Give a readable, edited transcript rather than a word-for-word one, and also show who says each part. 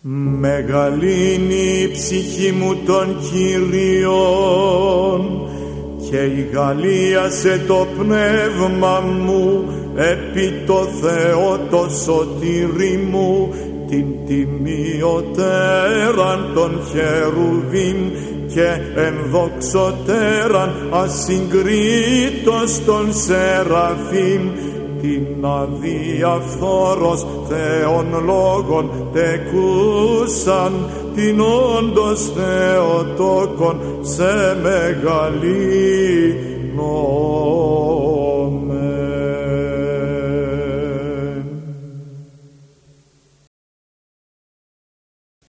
Speaker 1: Μεγαλύνει η ψυχή μου των Κύριων και ηγαλίασε το πνεύμα μου επί το Θεό το σωτήρι μου, την τιμιωτέραν των χερουβίμ και ενδοξωτέραν ασυγκρίτως των σεραφείμ, την αδιαφθόρος Θεόν λόγων τεκούσαν, την όντως Θεοτόκον σε μεγαλύνω.